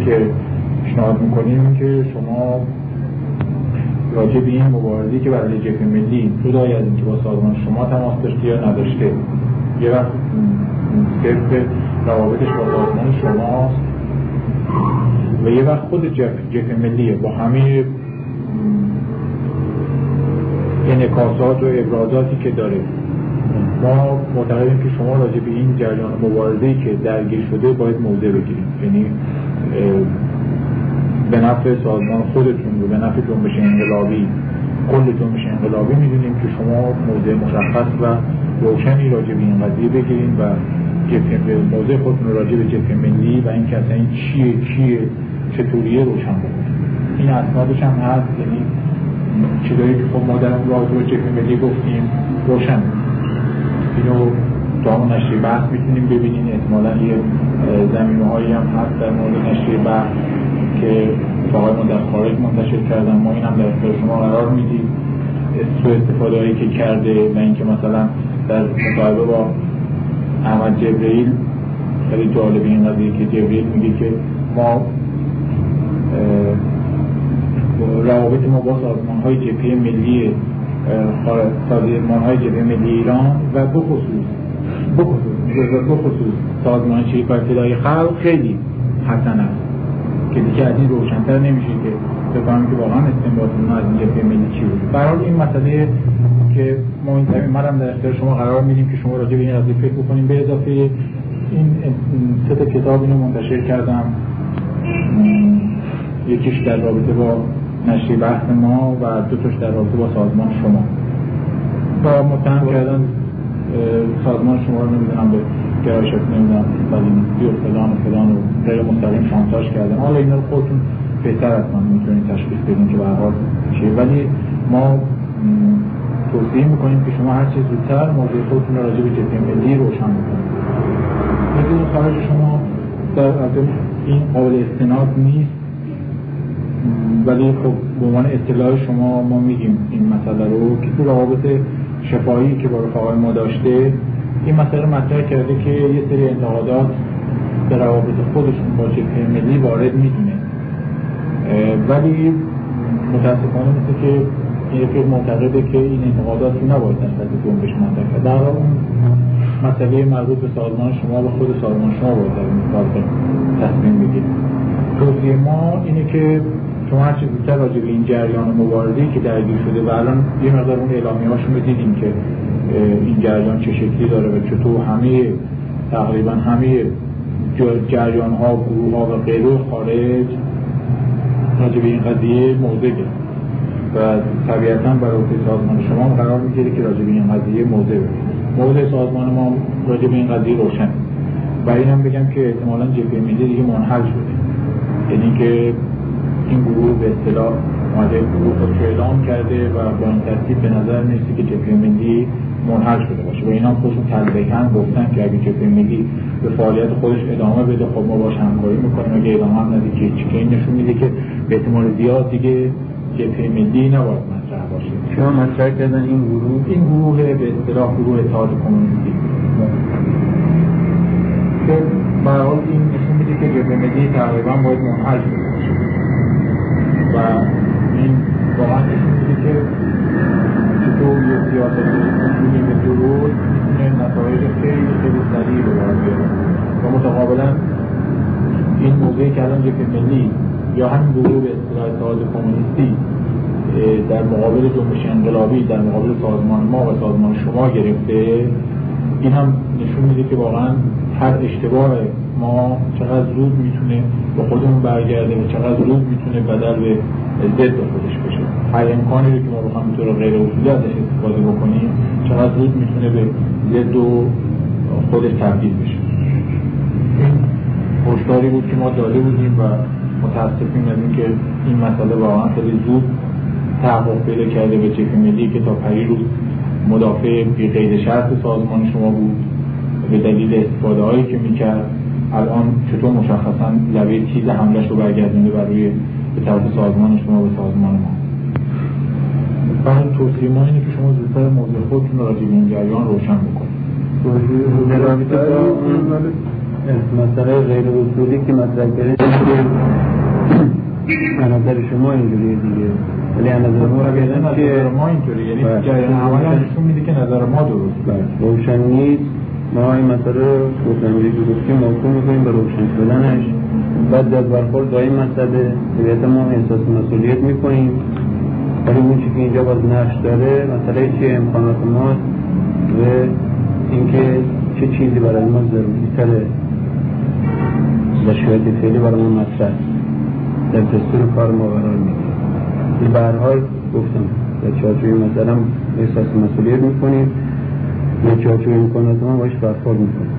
که پیشنهاد میکنیم این که شما راجع به این مبارزه‌ای که برای جبهه ملی جدای از اینکه با سازمان شما تماس داشته یا نداشته، یه وقت صرف روابطش با سازمان شماست و یه وقت خود جبهه ملیه با همه انعکاسات و ابرازاتی که داره. ما معتقدیم که شما راجع به این جریان مبارزه‌ای که درگیر شده باید موضع بگیرید، یعنی به نفع سازمان خودتون و به نفع جنبش انقلابی، کل جنبش انقلابی میدونیم که شما موضع مشخص و روشنی راجع به این قضیه بگیرید و موضع خودتون راجع به جبهه ملی و این که اصلا این چیه چطوریه روشن بکنید. این اسنادش هم هست، یعنی چیزایی که خب ما در اون راجع به جبهه ملی گفتیم روشن. اینو تا اون نشریه بحث میتونیم ببینین، احتمالاً یه زمینه‌هایی هم هست در مورد نشریه بحث که آقای ما در خارج منتشر کردن، ما این هم در اختیار شما قرار میدیم. سوء استفاده هایی که کرده و اینکه مثلا در مصاحبه با احمد جبرئیل خیلی جالب این قضیه که جبرئیل میگه که ما روابط ما با سازمان‌های جبهه ملی سازمان‌های جبهه ملی ایران و بخصوص سازمان شریف اطلاعی خلق خیلی حسن است که دیگه از این روشن‌تر نمیشه که بفهمیم که واقعا استنباط ما از این جبهه ملی چی بود. برای این مسئله که ما این تمیم منم در اختیار شما قرار میدیم که شما راجع به این قضیه فکر بکنیم. به اضافه این سه تا کتاب اینو منتشر کردم، یکیش در رابطه با نشریه بحث ما و دو تاش در رابطه با سازمان شما و متهم کردن سازمان شما رو نمیدونم به گرایشات نمیدونم بدینستی و فلان و غیر مستقیم شانتاژ کردن. حالا اینا رو خودتون بهتر از من میتونید تشخیص بدین که به هر حال چیه، ولی ما توصیه میکنیم که شما هر چه زودتر موضوع خودتون رو راجع به جبهه ملی روشن بکنید. بدون خارج شما در این قابل استناد نیست، ولی خب به عنوان اطلاع شما ما میگیم این مسئله رو که تو روابط شفاهی که با رفقای ما داشته این مسئله مطرح کرده که یه سری انتقادات به روابط خودشون با جبهه ملی وارد میدونه، ولی متاسفانه مثل که این رفیق معتقده که این انتقادات رو نباید در سطح جنبش مطرح کرد. در واقع اون مسئله مربوط به سازمان شما و خود سازمان شما باید در این سال تصمیم بگیرید. توصیه ما اینه که شما هر چه زودتر راجع به این جریان مبارزه‌ای که درگیر شده و الان یه مقدار اون اعلامیه‌هاشون رو دیدیم که این جریان چه شکلی داره و چطور تقریبا همه جریان‌ها و گروه‌ها و غیره خارج راجع به این قضیه موضع گرفت و طبیعتاً برای سازمان شما هم قرار می‌گیره که راجع به این قضیه موضع بگیرید. موضع سازمان ما راجع به این قضیه روشن و اینم بگم که احتمالاً جبهه ملی دیگه منحل شده، یعنی که این گروه به اصطلاح اومده گروه خودش اعلام کرده و با این ترتیب به نظر میرسه که جبهه ملی منحل شده باشه و اینا خودشون تلقیحاً گفتن که اگه جبهه ملی به فعالیت خودش ادامه بده خب ما باش همکاری میکنیم، اگه ادامه هم نده که چی، که این نشون میده که به احتمال زیاد دیگه جبهه ملی نباید مطرح باشه. شما مطرح کردن این گروه به اصطلاح گروه اتحاد کمونیستی که به هر حال این نشون میده که جبهه ملی تقریبا باید منحل شده باشه و این واقعا نشون میده که چطور یه سیاست کنترلی به درست میتونه نتایج خیلی سریع رو باید بیاره و متقابلا این موضوعی که الان جبهه ملی یا همین گروه به اصطلاح اتحاد کمونیستی در مقابل جنبش انقلابی در مقابل سازمان ما و سازمان شما گرفته، این هم نشون میده که واقعا هر اشتباه ما چقدر زود میتونه به خودمون برگرده و چقدر زود میتونه بدل به ضد خودش بشه. هر امکانی رو که ما بخوایم به طور غیر اصولی ازش استفاده بکنیم چقدر زود میتونه به ضد و خودش تبدیل بشه. این هشداری بود که ما داده بودیم و متاسفیم از اینکه این مسئله واقعا خیلی زود تحقق پیدا کرده به جبهه ملی که تا پریروز مدافع بی قید شرط سازمان شما بود به دلیل استفاده هایی که میکرد، الان چطور مشخصا لبه تیز حملش رو برگردونده بر روی به طرف سازمان شما و سازمان ما. برای توصیه ما اینه که شما زودتر موضوع خودتون رو راجع به این جریان روشن بکنید. مسئله غیر اصولی که مطرح کردید از نظر شما اینجوریه دیگه، ولی از نظر ما نظر ما اینجوریه، یعنی جریان عملی نشون میده که نظر ما درست روشن نیست. ما این مسئله گفتنگیری که گفتیم موضوع میکنیم به روشن شدنش. بعد از برخورد با این مسئله طبیعتا ما احساس مسئولیت میکنیم، ولی اون چی که اینجا باز نقش داره مسئله چیه؟ امکانات ماست و اینکه چه چیزی برای ما ضروری تره در شرایط فعلی برای ما مطرح در دستور کار ما قرار میگیره. به هر حال گفتم در چارچوب مثلا احساس مسئولیت میکنیم، در چارچوب امکانات ما باش برخورد میکنیم.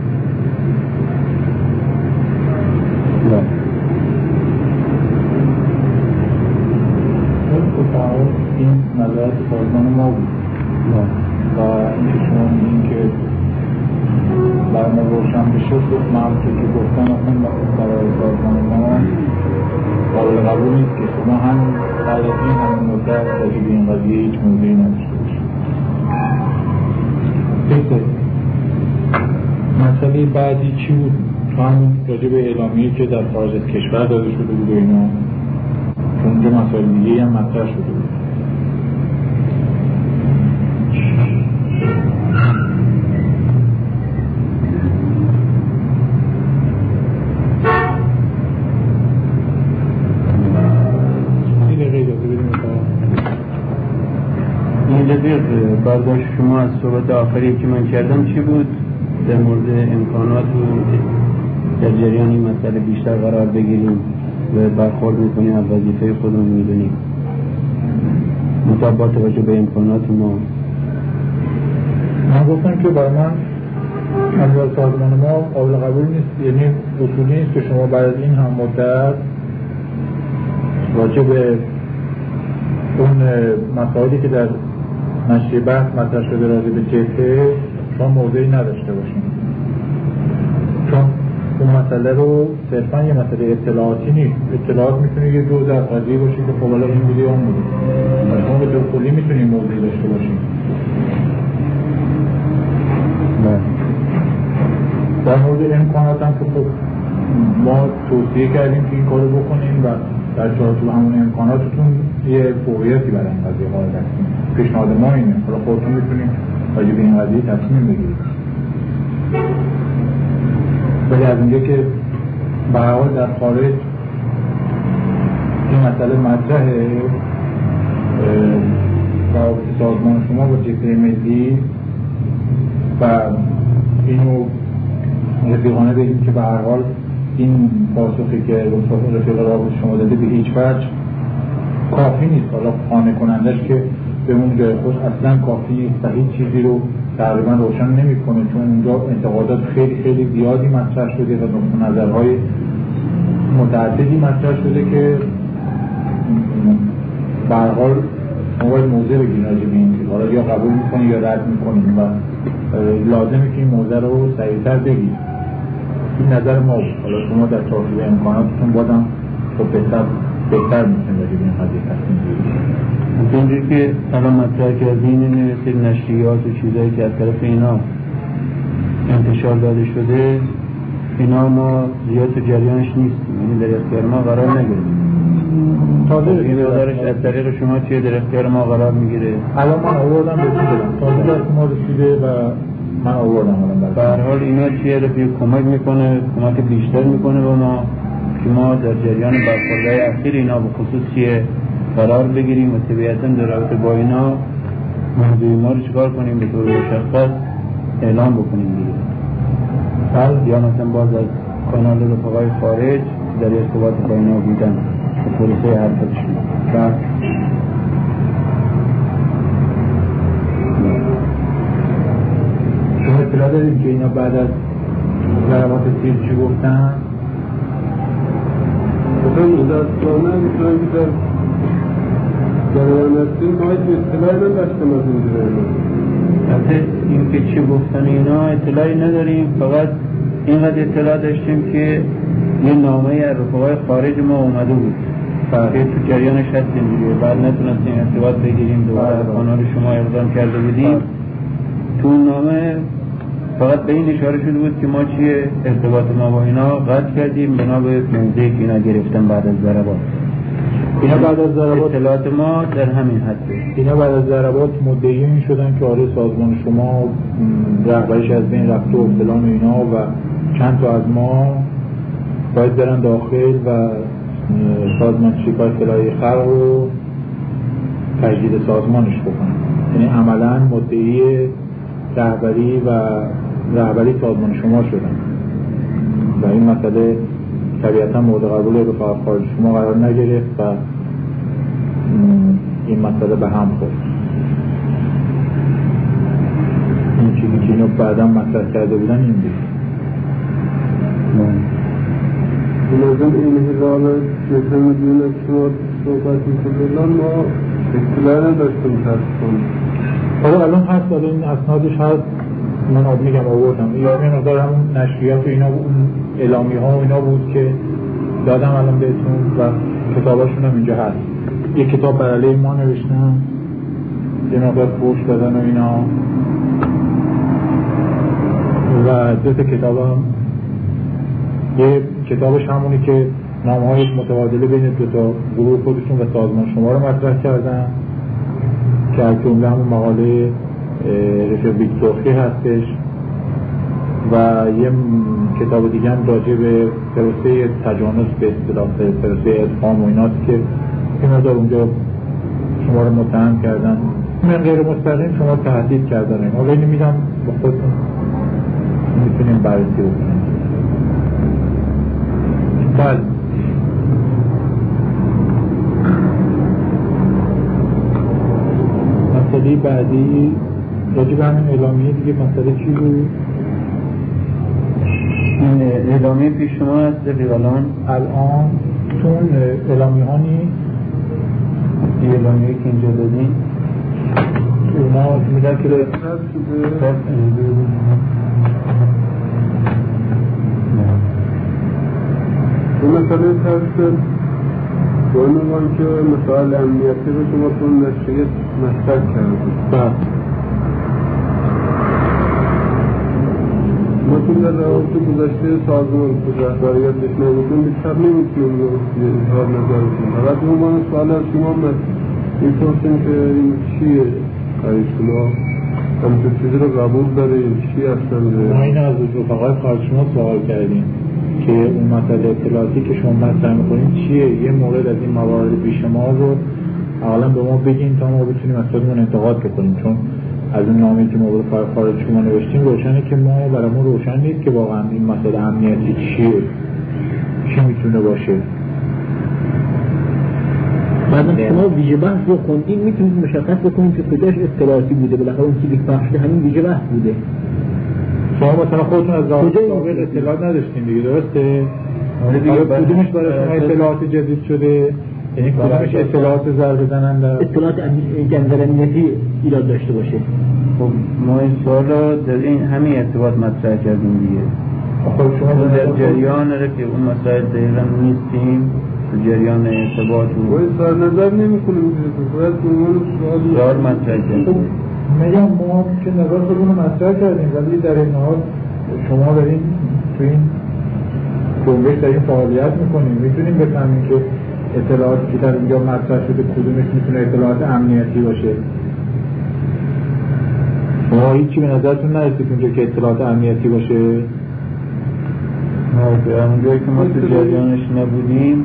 این نظرات سازمان ما بود و اینکه شما میگین که برای ما روشن بشه معروفه که گفتن اصلا برای سازمان ما قابل قبول نیست که شما هم بعد از این همون مدت راجع به این قضیه هیچ موضوعی نداشته باشید. مسئله بعدی چی بود؟ تو هم راجع به اعلامیه که در خارج از کشور داده شده بود و اینا، اونجا مسائل دیگه هم مطرح شده بود. برداشت شما از صحبت آخری که من کردم چی بود؟ در مورد امکانات و در جریان این مسئله بیشتر قرار بگیریم و برخورد میکنیم از وظیفه خودمون میدونیم مطابق توجه به امکانات ما. من گفتم که برای من از سازمان ما قابل قبول نیست، یعنی اصولی نیست که شما بعد از این هم مدت راجع به اون مسائلی که در نشریه بحث مطرح شده راجع به جبهه شما موضعی نداشته باشین، چون اون مسئله رو صرفا یه مسئله اطلاعاتی نیست. اطلاعات میتونه یه جزء از قضیه باشه که خب حالا این بوده اون بوده، شما به طور کلی میتونید موضعی داشته باشین. در مورد امکانات هم که خب ما توصیه کردیم که این کارو بکنیم و در چارچوب همون امکاناتتون یه فوقیتی برای این قضیه قائل هستیم. پیشنهاد ما اینه، حالا خودتون میتونید راجع به این قضیه تصمیم بگیرید. ولی از اونجا که به هر حال در خارج این مسئله مطرحه، روابط سازمان شما با جبهه ملی و اینو رفیقانه بگیم که به هر حال این پاسخی که رفیق رابط شما داده به هیچ وجه کافی نیست، حالا قانع کنندش که به اون جای خود اصلا کافی نیست و هیچ چیزی رو تقریبا روشن نمی‌کنه، چون اونجا انتقادات خیلی خیلی زیادی مطرح شده و نقطه نظرهای متعددی مطرح شده که به هر حال ما باید موضع بگیریم راجع به این، حالا یا قبول می‌کنیم یا رد می‌کنیم و لازمه که این موضع رو سریع‌تر بگیریم. این نظر ما بود. حالا شما در چارچوب امکاناتتون بازم خب بهتر می‌تونید راجع به این قضیه تصمیم بگیرید. اینجوری که الان مطرح کردین این نشریات و چیزایی که از طرف اینا انتشار داده شده، اینا ما زیاد تو جریانش نیستیم، یعنی در اختیار ما قرار نگیریم. تازه این مقدارش از طریق شما چیه در اختیار ما قرار میگیره؟ الان من آوردم بهتون بدم، تازه در ما رسیده و من آوردم الان. به هر حال اینا چیه رفیق کمک میکنه، کمک بیشتر میکنه به ما که ما در جریان برخوردهای اخیر اینا به خصوص چیه قرار بگیریم و طبیعتاً در رابطه با اینا موضوع ما رو چکار کنیم به طور مشخص اعلام بکنیم دیگه. یا مثلا باز از کانال رفقای خارج در ارتباط با اینا بودن به پروسه حرفتشون. شما اطلاع داریم که اینا بعد از ضربات تیر چی گفتن؟ مثلا مدرسانه میتونن که در جریان هستیم که هیچ اطلاعی نداشتم از این جریان. البته این که چی گفتن اینا اطلاعی نداریم، فقط اینقدر اطلاع داشتیم که یه نامه از رفقای خارج ما اومده بود، فقط تو جریانش هستیم دیگه. بعد نتونستیم ارتباط بگیریم، دوباره کانال شما اقدام کرده بودیم. تو نامه فقط به این اشاره شده بود که ما چیه ارتباط ما با اینا قطع کردیم بنا به موضعی که اینا گرفتن بعد از ضربات. اینا بعد از ضربات اطلاعات ما در همین حده. اینا بعد از ضربات مدعی این شدن که آره سازمان شما رهبریش از بین رفته و فلان و اینا و چند تا از ما باید برن داخل و سازمان شکار اطلاعی خلق رو تجدید سازمانش بکنن. یعنی عملا مدعی رهبری سازمان شما شدن و این مسئله طبیعتا مورد قبول رفاق خارج شما قرار نگرفت و این مسئله به هم خورد. این چیزی که اینو بعدا مطرح کرده بودن این بود. بنظرم این حلال که میدونه شما صحبتی که بلان ما اطلاع نداشتیم ترسون. آره الان هست، این اسنادش هست، من میگم آوردم یه مقدار همون نشریات و اینا اون اعلامی ها و اینا بود که دادم الان بهتون و کتاباشون هم اینجا هست. یه کتاب بر علیه ما نوشتم، یه مقدار پوش دادن و اینا و دو تا کتاب هم. یه کتابش همونی که نامهای متبادله بین دو تا گروه خودشون و سازمان شما رو مطرح کردن که از جمله همون مقاله رفیق سرخی هستش و یه کتاب دیگه هم راجع به پروسه تجانس به اصطلاح پروسه ادغام و ایناست که این مقدار اونجا شما رو متهم کردن، من غیر مستقیم شما تهدید کردن. حالا اینو میدم با خودتون میتونیم بررسی بکنیم. بله مسئله بعدی راجع به همین اعلامیه دیگه مسئله چی بود؟ این اعلامیه پیش شما هست رفیقان؟ الان چون اعلامیه ها نیست، این اعلامیه که اینجا دادیم اونا میدن که این مسئله ترس بانوان که مسائل امنیتی رو شما تون نشریت مطرح کردید. ما تون در روابط گذشته سازمان که رهبریتش نبودیم بیشتر نمیتونیم رو اظهار نظر کنیم. فقط به عنوان سوال از شما میپرسیم که این چیه؟ آیا شما همچون چیزی رو قبول دارید؟ چی هستن؟ ما این از رفقای خارج شما سوال کردیم که اون مسئله اطلاعاتی که شما مطرح می‌کنید چیه؟ یه مورد از این موارد پیش ما رو اولا به ما بگین تا ما بتونیم از خودمون انتقاد کنیم، چون از اون نامه‌ای که ما برای خارج شما نوشتیم روشنه که ما برامون روشن نیست که واقعا این مسئله امنیتی چیه، چی میتونه باشه. بعد شما ویژه بحث رو خوندین میتونید مشخص بکنید که کجاش اطلاعاتی بوده، بالاخره اون چیزی که پخش شده همین ویژه بحث بوده. شما مثلا خودتون از ظاهر اطلاعات نداشتین دیگه، درسته؟ کدومش برای شما اطلاعات جدید شده؟ یعنی کدومش اطلاعات ضربه زننده؟ اطلاعات امنیتی ایراد داشته باشه. خب ما این سوال رو در این همین ارتباط مطرح کردیم دیگه. خب شما در جریان رو که اون مسائل دقیقا نیستیم، در جریان ارتباط و اظهار نظر نمی کنیم باید سوال مطرح کردیم. میگم ما که نظر خودمون رو مطرح کردیم ولی در این حال شما دارین تو این جنبش دارین فعالیت میکنیم، میتونیم بفهمیم که اطلاعاتی که در اینجا مطرح شده کدومش میتونه اطلاعات امنیتی باشه. شما هیچی به نظرتون نرسید اونجا که اطلاعات امنیتی باشه؟ نه، اونجایی که ما تو جریانش نبودیم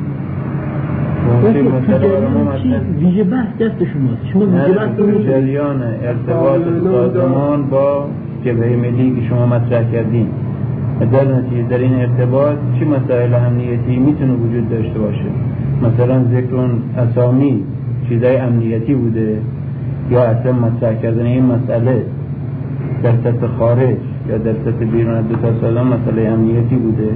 ویژه بحث دست شماست. شما ویژه بحث تو جریان ارتباط سازمان با جبهه ملی که شما مطرح کردین، در نتیجه در این ارتباط چی مسائل امنیتی میتونه وجود داشته باشه؟ مثلا ذکر اسامی چیزای امنیتی بوده یا اصلا مطرح کردن این مسئله در سطح خارج یا در سطح بیرون از دو تا سازمان مسئله امنیتی بوده؟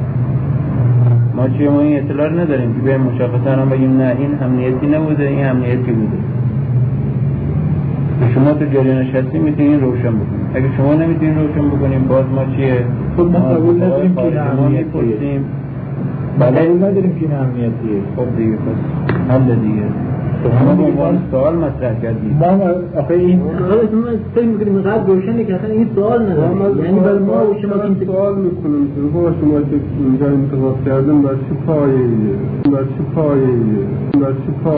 ما این اطلاع نداریم که به مشخصا هم بگیم نه این امنیتی نبوده، این امنیتی بوده. شما تو جریانش هستیم میتونین روشن بکنیم. اگه شما نمیتونین روشن بکنیم باز ما چیه؟ خب ما قبول نداریم که این امنیتیه. قبول نداریم که این امنیتیه. خب دیگه پس حل دیگه. شما به عنوان سوال مطرح کردید. ما آخه این خلاص ما فکر می‌کنیم قبل روشنه که اصلا این سوال نداره، یعنی برای ما و شما که سوال میکنیم که شما که اینجا انتخاب کردن بر چه پایه‌ایه؟